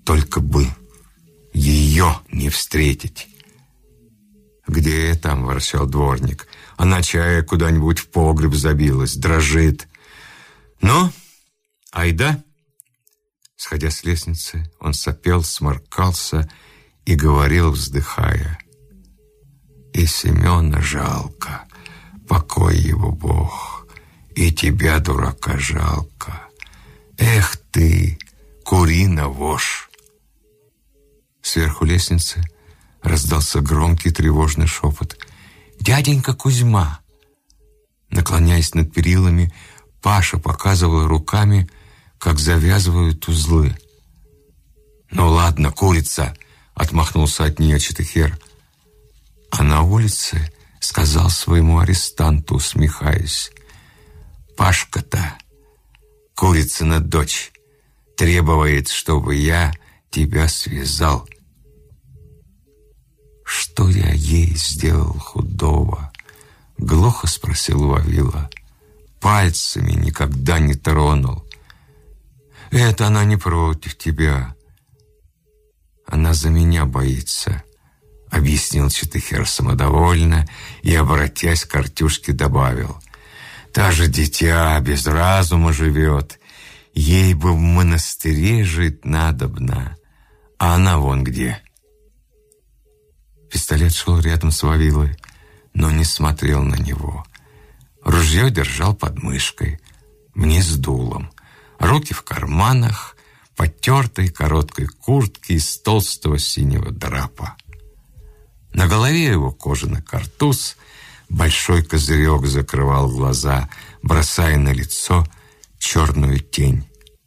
Только бы ее не встретить. «Где там?» — ворчал дворник. «Она чая куда-нибудь в погреб забилась, дрожит. Ну, айда!» Сходя с лестницы, он сопел, сморкался и говорил, вздыхая: «И Семена жалко, покой его Бог, и тебя, дурака, жалко. Эх ты, курина вошь!» Сверху лестницы раздался громкий тревожный шепот: «Дяденька Кузьма!» Наклоняясь над перилами, Паша показывал руками, как завязывают узлы. «Ну ладно, курица!» — отмахнулся от нее Четыхер. А на улице сказал своему арестанту, усмехаясь: «Пашка-то, курицына дочь, требует, чтобы я тебя связал». «Что я ей сделал худого?» — глухо спросил Вавила. «Пальцами никогда не тронул». «Это она не против тебя. Она за меня боится», — объяснил Четыхер самодовольно и, обратясь к Артюшке, добавил: «Та же дитя без разума живет, ей бы в монастыре жить надобно, а она вон где». Пистолет шел рядом с Вавилой, но не смотрел на него. Ружье держал под мышкой, вниз дулом, руки в карманах потертой короткой куртки из толстого синего драпа. На голове его кожаный картуз, большой козырек закрывал глаза, бросая на лицо черную тень.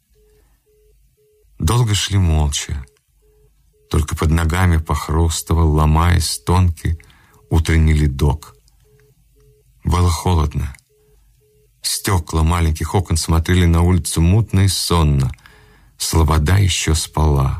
Долго шли молча. Только под ногами похрустывал, ломаясь, тонкий утренний ледок. Было холодно. Стекла маленьких окон смотрели на улицу мутно и сонно. Слобода еще спала.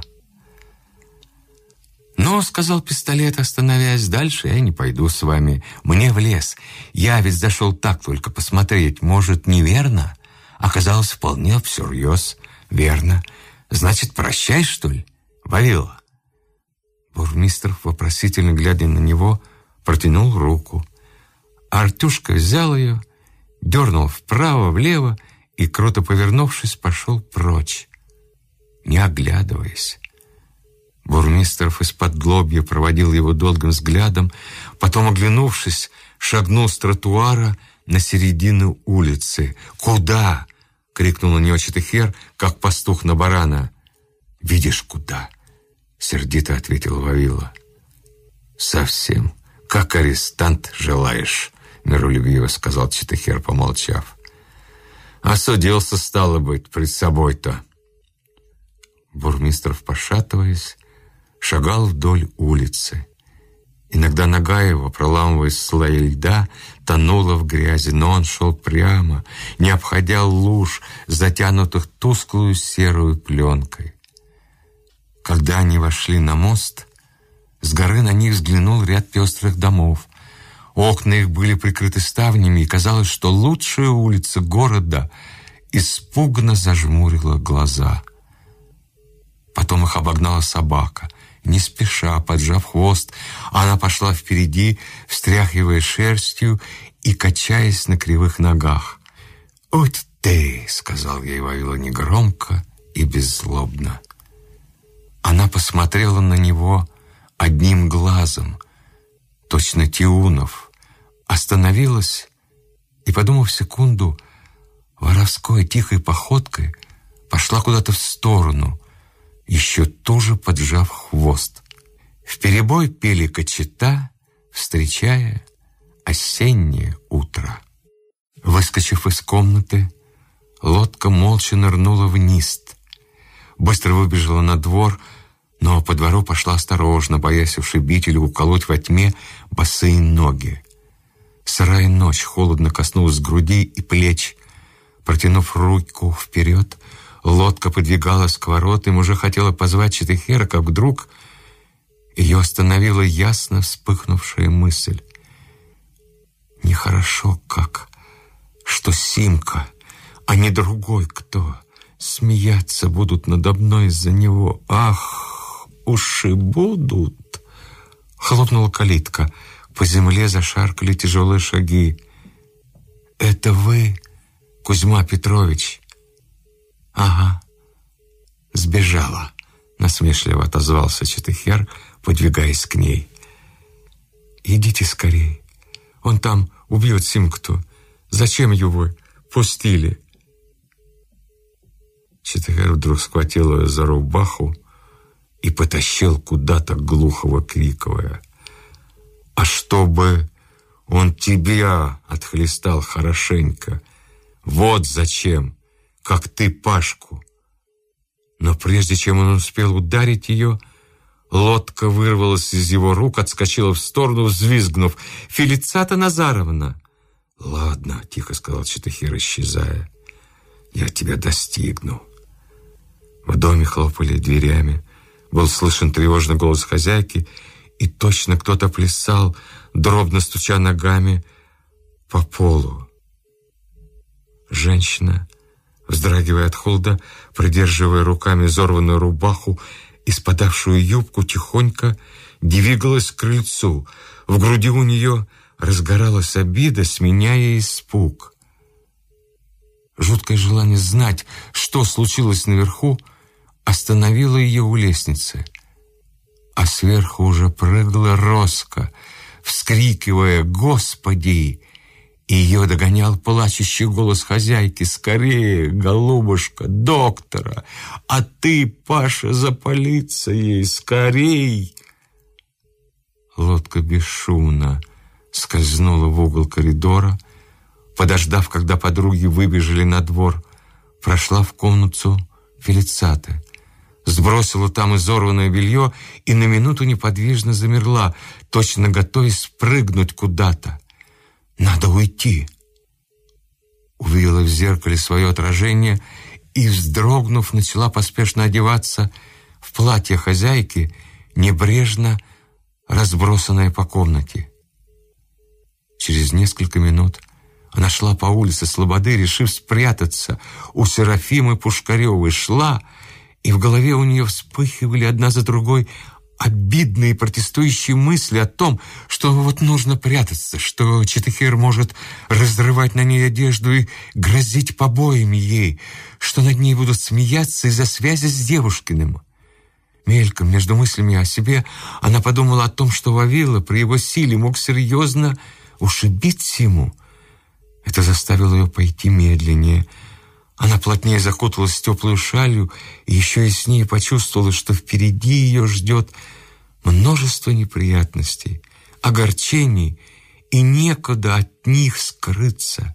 «Ну, — сказал Пистолет, остановясь, — дальше я не пойду с вами. Мне в лес. Я ведь зашел так только посмотреть. Может, неверно? Оказалось, вполне всерьез. Верно. Значит, прощай, что ли, Вавила?» Бурмистров, вопросительно глядя на него, протянул руку. Артюшка взял ее, дернул вправо-влево и, круто повернувшись, пошел прочь, не оглядываясь. Бурмистров из-под лобья проводил его долгим взглядом, потом, оглянувшись, шагнул с тротуара на середину улицы. «Куда?» — крикнул на него Четыхер, как пастух на барана. «Видишь, куда?» — сердито ответил Вавила. «Совсем как арестант желаешь», — миролюбиво сказал Четыхер, помолчав. «Осудился, стало быть, пред собой-то». Бурмистров, пошатываясь, шагал вдоль улицы. Иногда нога его, проламываясь слои льда, тонула в грязи, но он шел прямо, не обходя луж, затянутых тусклую серую пленкой. Когда они вошли на мост, с горы на них взглянул ряд пестрых домов. Окна их были прикрыты ставнями, и казалось, что лучшая улица города испуганно зажмурила глаза. Потом их обогнала собака. Не спеша, поджав хвост, она пошла впереди, встряхивая шерстью и качаясь на кривых ногах. «Уть ты!» — сказал ей Вавила негромко и беззлобно. Она посмотрела на него одним глазом, точно Тиунов, остановилась и, подумав секунду, воровской тихой походкой пошла куда-то в сторону, еще туже поджав хвост. Вперебой пели кочета, встречая осеннее утро. Выскочив из комнаты, лодка молча нырнула вниз. Быстро выбежала на двор, но по двору пошла осторожно, боясь ушибить или уколоть во тьме босые ноги. Сырая ночь холодно коснулась груди и плеч. Протянув руку вперед, лодка подвигалась к воротам, уже хотела позвать Четыхера, как вдруг ее остановила ясно вспыхнувшая мысль. Нехорошо как, что Симка, а не другой кто, смеяться будут надо мной из-за него. Ах, уж и будут. Хлопнула калитка. По земле зашаркали тяжелые шаги. «Это вы, Кузьма Петрович?» «Ага, сбежала», — насмешливо отозвался Четыхер, подвигаясь к ней. «Идите скорей. Он там убьет Симкту. Зачем его пустили?» Четыхер вдруг схватил ее за рубаху и потащил куда-то, глухо выкрикивая: «А чтобы он тебя отхлестал хорошенько, вот зачем, как ты Пашку!» Но прежде чем он успел ударить ее, лодка вырвалась из его рук, отскочила в сторону, взвизгнув: «Фелицата Назаровна!» «Ладно», — тихо сказал Четыхер, исчезая, — «я тебя достигну». В доме хлопали дверями, был слышен тревожный голос хозяйки, и точно кто-то плясал, дробно стуча ногами по полу. Женщина, вздрагивая от холода, придерживая руками изорванную рубаху и спадавшую юбку, тихонько двигалась к крыльцу. В груди у нее разгоралась обида, сменяя испуг. Жуткое желание знать, что случилось наверху, остановило ее у лестницы. А сверху уже прыгала Роска, вскрикивая: «Господи!» И ее догонял плачущий голос хозяйки: «Скорее, голубушка, доктора! А ты, Паша, за полицией! Скорей!» Лодка бесшумно скользнула в угол коридора, подождав, когда подруги выбежали на двор, прошла в комнату Фелицаты, сбросила там изорванное белье и на минуту неподвижно замерла, точно готовясь спрыгнуть куда-то. «Надо уйти!» Увидела в зеркале свое отражение и, вздрогнув, начала поспешно одеваться в платье хозяйки, небрежно разбросанное по комнате. Через несколько минут она шла по улице Слободы, решив спрятаться у Серафимы Пушкаревой. Шла, и в голове у нее вспыхивали одна за другой обидные протестующие мысли о том, что вот нужно прятаться, что Четыхер может разрывать на ней одежду и грозить побоями ей, что над ней будут смеяться из-за связи с Девушкиным. Мельком, между мыслями о себе, она подумала о том, что Вавила при его силе мог серьезно ушибить Симу. Это заставило ее пойти медленнее. Она плотнее закуталась в теплую шалью и еще яснее почувствовала, что впереди ее ждет множество неприятностей, огорчений, и некуда от них скрыться.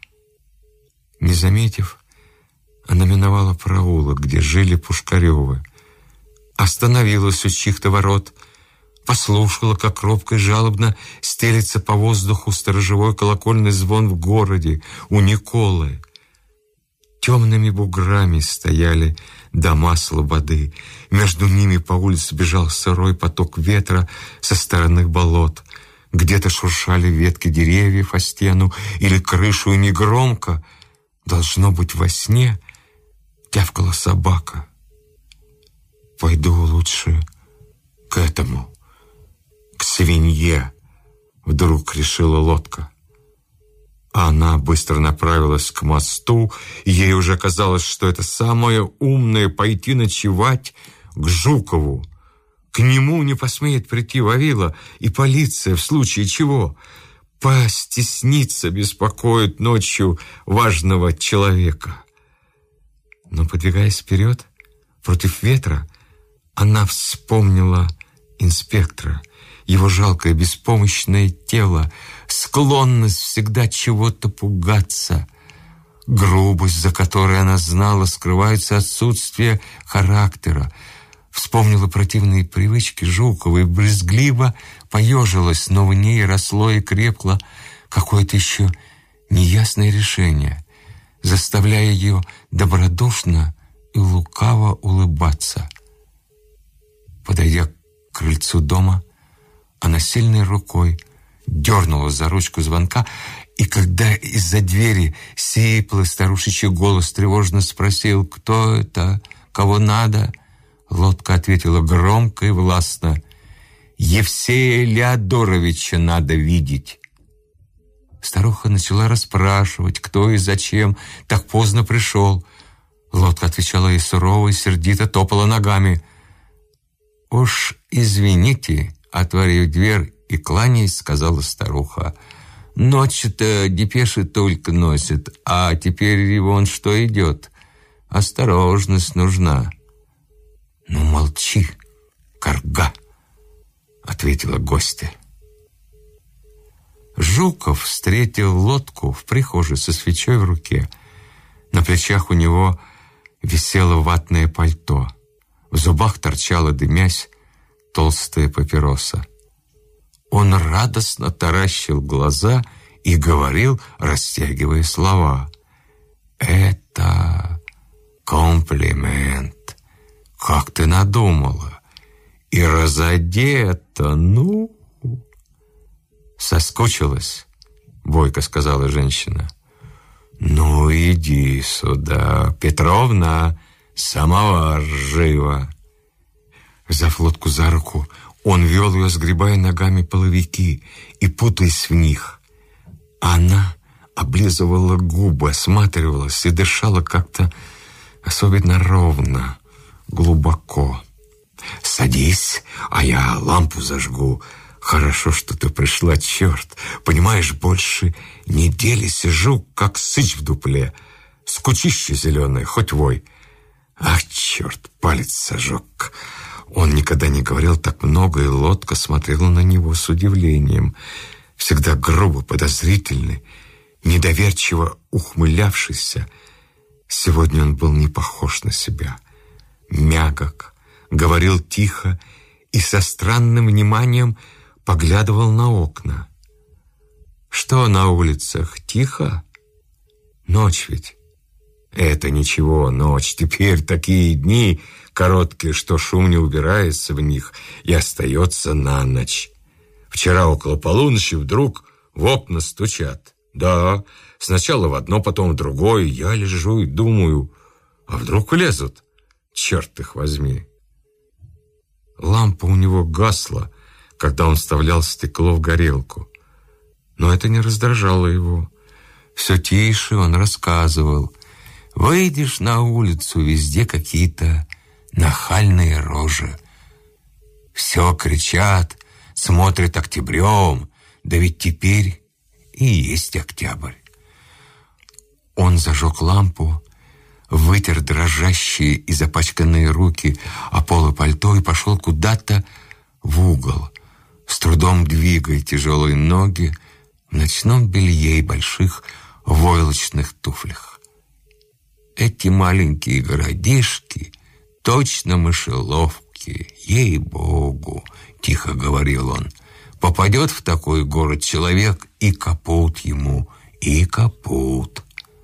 Не заметив, она миновала проулок, где жили Пушкаревы, остановилась у чьих-то ворот, послушала, как робко и жалобно стелется по воздуху сторожевой колокольный звон в городе у Николы. Темными буграми стояли дома Слободы. Между ними по улице бежал сырой поток ветра со стороны болот. Где-то шуршали ветки деревьев о стену или крышу, и негромко, должно быть во сне, тявкала собака. «Пойду лучше к этому, к свинье», — вдруг решила лодка. Она быстро направилась к мосту, и ей уже казалось, что это самое умное — пойти ночевать к Жукову. К нему не посмеет прийти Вавила и полиция, в случае чего. Постесниться беспокоит ночью важного человека. Но, подвигаясь вперед, против ветра, она вспомнила инспектора, его жалкое беспомощное тело, склонность всегда чего-то пугаться, грубость, за которой она знала, скрывается отсутствие характера. Вспомнила противные привычки Жукова и брезгливо поежилась, но в ней росло и крепло какое-то еще неясное решение, заставляя ее добродушно и лукаво улыбаться. Подойдя к крыльцу дома, она сильной рукой дернула за ручку звонка, и когда из-за двери сиплый старушечий голос тревожно спросил: «Кто это? Кого надо?» Лодка ответила громко и властно: «Евсея Леодоровича надо видеть». Старуха начала расспрашивать, кто и зачем так поздно пришел. Лодка отвечала ей сурово и сердито, топала ногами. «Уж извините», — отворив дверь и кланяясь, сказала старуха, «ночью-то депеши только носит, а теперь вон что идет. Осторожность нужна». «Ну, молчи, карга», — ответила гостья. Жуков встретил лодку в прихожей со свечой в руке. На плечах у него висело ватное пальто. В зубах торчала, дымясь, толстая папироса. Он радостно таращил глаза и говорил, растягивая слова: «Это комплимент. Как ты надумала? И разодета, ну...» «Соскучилась?» — бойко сказала женщина. «Ну, иди сюда, Петровна, самовар живо». Взяв лодку за руку, он вел ее, сгребая ногами половики и путаясь в них. Она облизывала губы, осматривалась и дышала как-то особенно ровно, глубоко. «Садись, а я лампу зажгу. Хорошо, что ты пришла, черт. Понимаешь, больше недели сижу, как сыч в дупле. Скучище зеленое, хоть вой. Ах, черт, палец сожег». Он никогда не говорил так много, и лодка смотрела на него с удивлением. Всегда грубо, подозрительный, недоверчиво ухмылявшийся. Сегодня он был не похож на себя. Мягок, говорил тихо и со странным вниманием поглядывал на окна. «Что на улицах? Тихо? Ночь ведь». «Это ничего, ночь. Теперь такие дни короткие, что шум не убирается в них и остается на ночь. Вчера около полуночи вдруг в окна стучат. Да, сначала в одно, потом в другое. Я лежу и думаю, а вдруг лезут? Черт их возьми». Лампа у него гасла, когда он вставлял стекло в горелку. Но это не раздражало его. Все тише он рассказывал. «Выйдешь на улицу, везде какие-то нахальные рожи. Все кричат, смотрят октябрем, да ведь теперь и есть октябрь». Он зажег лампу, вытер дрожащие и запачканные руки о полы пальто и пошел куда-то в угол, с трудом двигая тяжелые ноги в ночном белье и больших войлочных туфлях. «Эти маленькие городишки точно мышеловки, ей-богу», — тихо говорил он. «Попадет в такой город человек, и капут ему, и капут».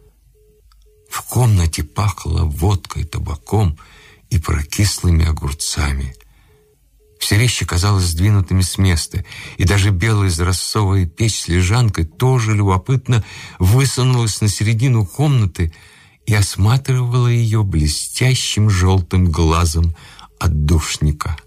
В комнате пахло водкой, табаком и прокислыми огурцами. Все вещи казалось сдвинутыми с места, и даже белая изразцовая печь с лежанкой тоже любопытно высунулась на середину комнаты и осматривала ее блестящим желтым глазом отдушника.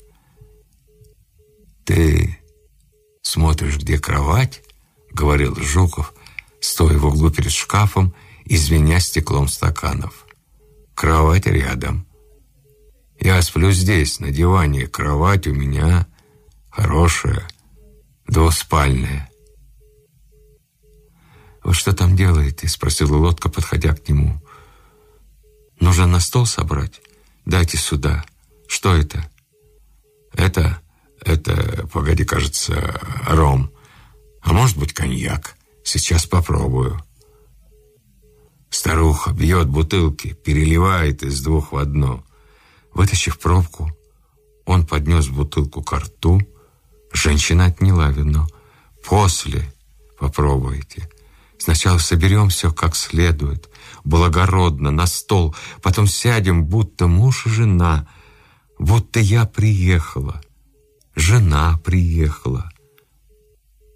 «Ты смотришь, где кровать?» — говорил Жуков, стоя в углу перед шкафом и звеня стеклом стаканов. «Кровать рядом. Я сплю здесь, на диване. Кровать у меня хорошая, двуспальная». «Вы что там делаете?» — спросила лодка, подходя к нему. «Нужно на стол собрать? Дайте сюда. Что это?» Это, погоди, кажется, ром. А может быть, коньяк. Сейчас попробую». Старуха бьет бутылки, переливает из двух в одно. Вытащив пробку, он поднес бутылку ко рту. Женщина отняла вино. «После попробуйте. Сначала соберем все как следует, благородно, на стол, потом сядем, будто муж и жена, будто я приехала, жена приехала».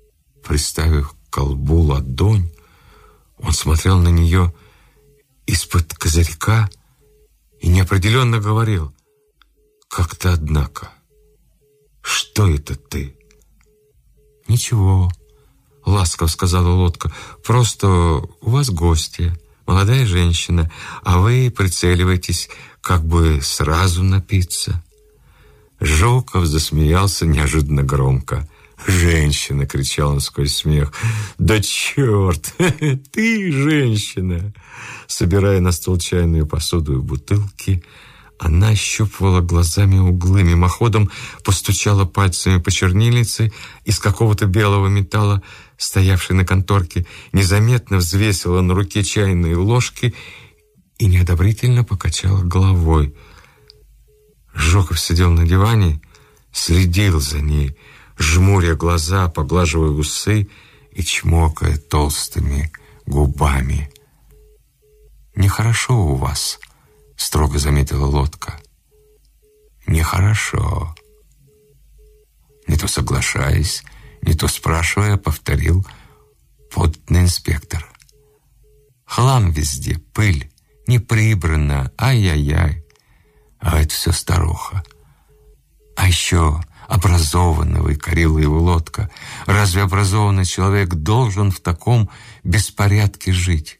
Приставив к колбу ладонь, он смотрел на нее из-под козырька и неопределенно говорил: «Как-то, однако, что это ты?» «Ничего», — ласково сказала лодка, «просто у вас гости, молодая женщина, а вы прицеливаетесь, как бы сразу напиться». Жуков засмеялся неожиданно громко. «Женщина!» — кричал он сквозь смех. «Да черт! Ты женщина!» Собирая на стол чайную посуду и бутылки, она ощупывала глазами углы, мимоходом постучала пальцами по чернильнице из какого-то белого металла, стоявшей на конторке, незаметно взвесила на руке чайные ложки и неодобрительно покачала головой. Жуков сидел на диване, следил за ней, жмуря глаза, поглаживая усы и чмокая толстыми губами. «Нехорошо у вас», — строго заметила лодка. «Нехорошо». Не то соглашаясь, не то спрашивая, повторил подданный инспектор. «Хлам везде, пыль, не прибрано, ай-яй-яй. А это все старуха. А еще образованного, и корила его лодка. Разве образованный человек должен в таком беспорядке жить?»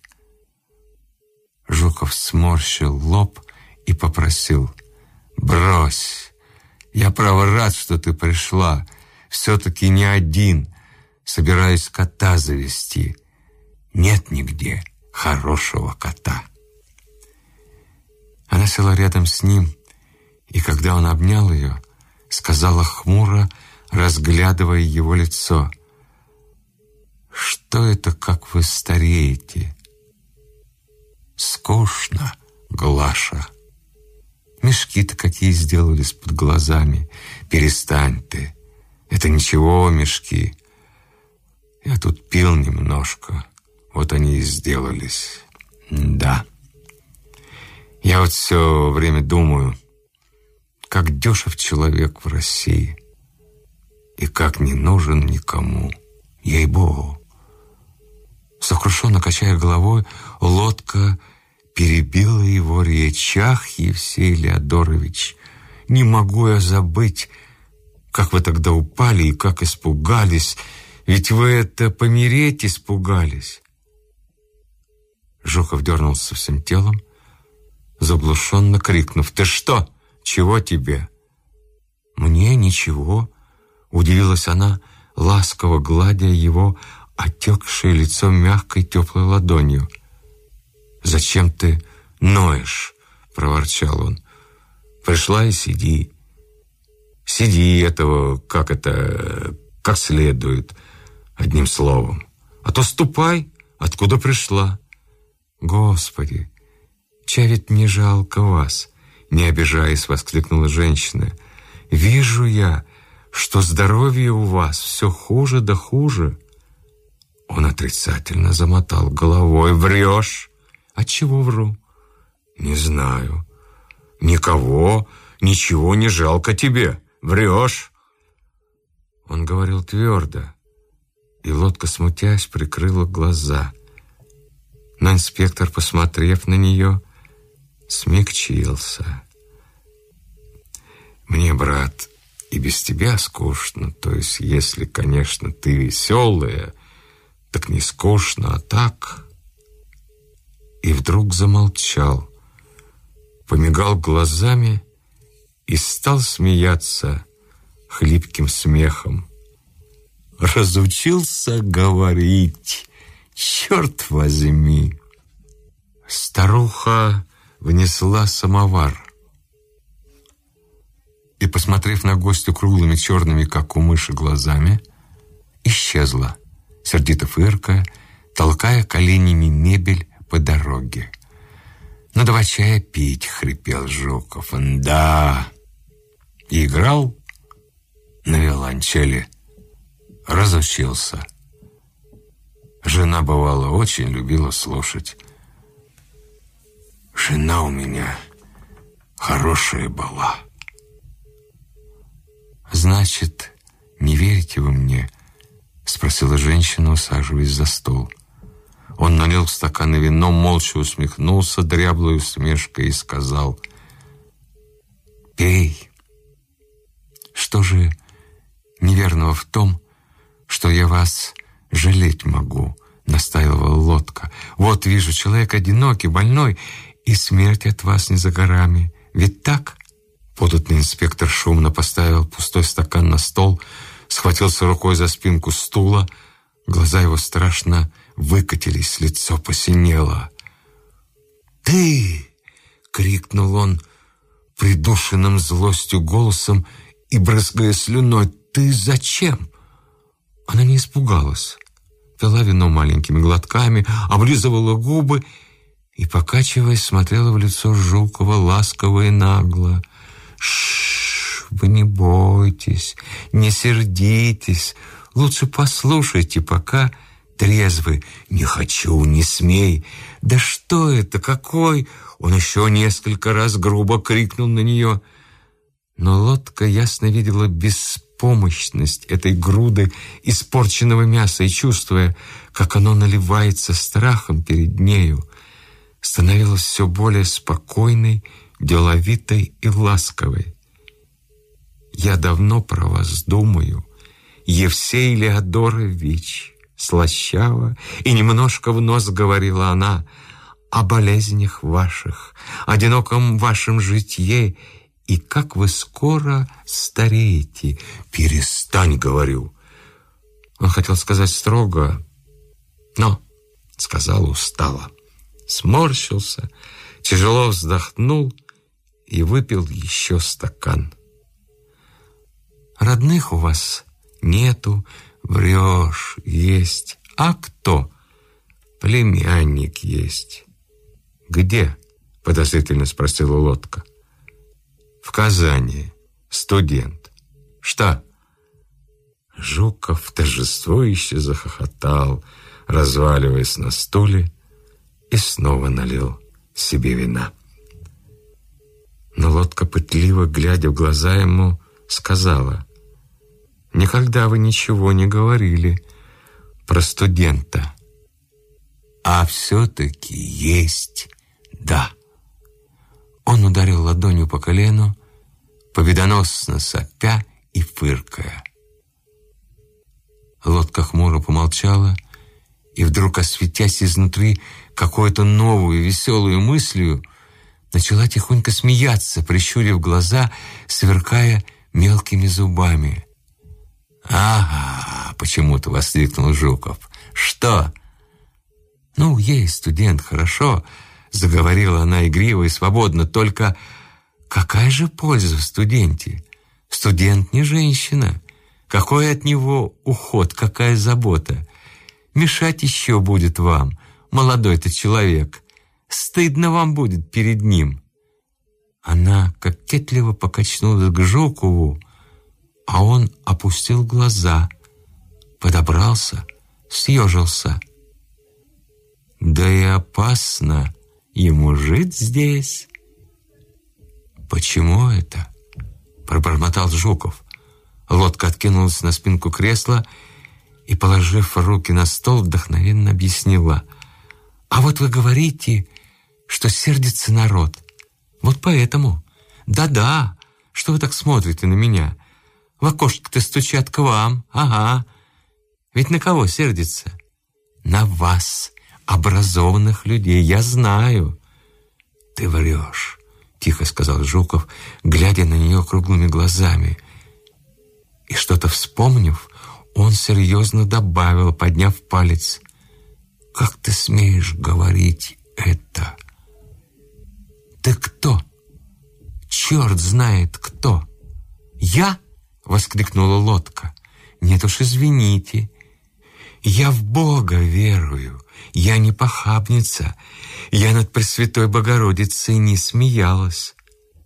Жуков сморщил лоб и попросил: «Брось, я право рад, что ты пришла. Все-таки не один, собираюсь кота завести. Нет нигде хорошего кота». Она села рядом с ним, и когда он обнял ее, сказала хмуро, разглядывая его лицо: «Что это, как вы стареете?» «Скучно, Глаша. Мешки-то какие сделались под глазами. Перестань ты. Это ничего, мешки. Я тут пил немножко, вот они и сделались. Да. Я вот все время думаю, как дешев человек в России и как не нужен никому, ей-богу». Сокрушенно качая головой, лодка перебила его речь. «Ах, Евсей Леодорович, не могу я забыть, как вы тогда упали и как испугались. Ведь вы это помереть испугались». Жуков дернулся всем телом, заглушенно крикнув: «Ты что? Чего тебе?» «Мне ничего», — удивилась она, ласково гладя его отекшее лицо мягкой теплой ладонью. «Зачем ты ноешь?» — проворчал он. «Пришла и сиди. Сиди этого, как следует, одним словом. А то ступай, откуда пришла». «Господи, чай ведь не жалко вас», — не обижаясь, воскликнула женщина. «Вижу я, что здоровье у вас все хуже да хуже». Он отрицательно замотал головой. «Врешь?» «Отчего вру?» «Не знаю. Никого, ничего не жалко тебе. Врешь?» Он говорил твердо, и лодка, смутясь, прикрыла глаза. Но инспектор, посмотрев на нее, смягчился. «Мне, брат, и без тебя скучно. То есть, если, конечно, ты веселая, так не скучно, а так...» И вдруг замолчал, помигал глазами и стал смеяться хлипким смехом. «Разучился говорить, черт возьми!» Старуха внесла самовар и, посмотрев на гостя круглыми черными, как у мыши, глазами, исчезла, сердито фыркая, толкая коленями мебель по дороге. «Ну, давай чая пить», — хрипел Жуков. «Да». И играл на виолончели, разучился. Жена, бывало, очень любила слушать. Жена у меня хорошая была. «Значит, не верите вы мне?» — спросила женщина, усаживаясь за стол. Он налил в стаканы вино, молча усмехнулся дряблой усмешкой и сказал: «Пей. Что же неверного в том, что я вас жалеть могу?» — настаивала Лодка. «Вот вижу, человек одинокий, больной, и смерть от вас не за горами. Ведь так?» Податный инспектор шумно поставил пустой стакан на стол, схватился рукой за спинку стула. Глаза его страшно выкатились, лицо посинело. «Ты!» — крикнул он придушенным злостью голосом и брызгая слюной. «Ты зачем?» Она не испугалась, пила вино маленькими глотками, облизывала губы и, покачиваясь, смотрела в лицо Жукова ласково и нагло. «Ш-ш, вы не бойтесь, не сердитесь, лучше послушайте, пока трезвый». «Не хочу, не смей». «Да что это, какой?» Он еще несколько раз грубо крикнул на нее. Но Лодка ясно видела беспомощность этой груды испорченного мяса и, чувствуя, как оно наливается страхом перед нею, становилась все более спокойной, деловитой и ласковой. «Я давно про вас думаю, Евсей Леодорович», — слащаво и немножко в нос говорила она, «о болезнях ваших, одиноком вашем житье, и как вы скоро стареете». «Перестань», — говорю. Он хотел сказать строго, но сказал устало. Сморщился, тяжело вздохнул и выпил еще стакан. «Родных у вас нету?» «Врешь, есть». «А кто?» «Племянник есть». «Где?» — подозрительно спросила Лодка. «В Казани. Студент». «Что?» Жуков торжествующе захохотал, разваливаясь на стуле, и снова налил себе вина. Но Лодка, пытливо глядя в глаза ему, сказала: «Никогда вы ничего не говорили про студента». «А все-таки есть, да». Он ударил ладонью по колену, победоносно сопя и фыркая. Лодка хмуро помолчала и вдруг, осветясь изнутри какой-то новую веселую мыслью, начала тихонько смеяться, прищурив глаза, сверкая мелкими зубами. «Ага!» — почему-то воскликнул Жуков. «Что?» «Ну, есть студент, хорошо», — заговорила она игриво и свободно. «Только какая же польза в студенте? Студент не женщина. Какой от него уход, какая забота? Мешать еще будет вам, молодой-то человек. Стыдно вам будет перед ним». Она кокетливо покачнулась к Жукову, а он опустил глаза, подобрался, съежился. «Да и опасно ему жить здесь». «Почему это?» — пробормотал Жуков. Лодка откинулась на спинку кресла и, положив руки на стол, вдохновенно объяснила: «А вот вы говорите, что сердится народ. Вот поэтому. Да-да, что вы так смотрите на меня? В окошко-то стучат к вам. Ага. Ведь на кого сердится? На вас, образованных людей. Я знаю». «Ты врешь», — тихо сказал Жуков, глядя на нее круглыми глазами. И что-то вспомнив, он серьезно добавил, подняв палец: «Как ты смеешь говорить это?» «Ты кто? Черт знает кто!» «Я?» — воскликнула Лодка. «Нет уж, извините. Я в Бога верую. Я не похабница. Я над Пресвятой Богородицей не смеялась».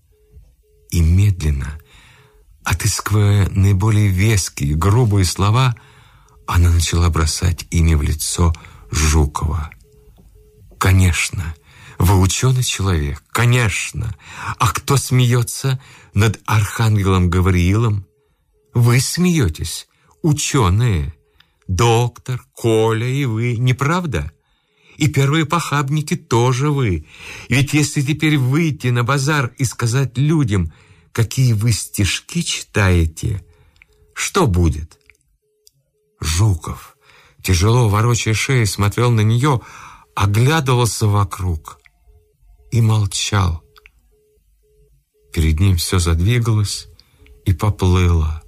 И медленно, отыскивая наиболее веские, грубые слова, она начала бросать ими в лицо Жукова. «Конечно, вы ученый человек, конечно. А кто смеется над архангелом Гавриилом? Вы смеетесь, ученые. доктор, Коля и вы, не правда? И первые похабники тоже вы. Ведь если теперь выйти на базар и сказать людям, какие вы стишки читаете, что будет? Жуков, тяжело ворочая шеей, смотрел на нее, оглядывался вокруг и молчал. Перед ним все задвигалось и поплыло.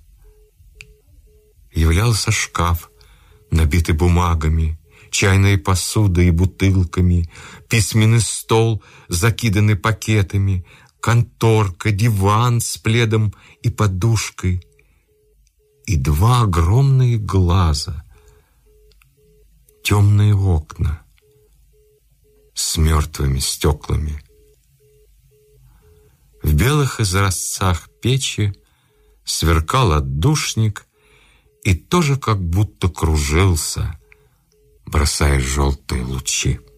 Являлся шкаф, набитый бумагами, чайной посудой и бутылками, письменный стол, закиданный пакетами, конторка, диван с пледом и подушкой, и два огромные глаза, темные окна с мертвыми стеклами. В белых изразцах печи сверкал отдушник и тоже как будто кружился, бросая желтые лучи.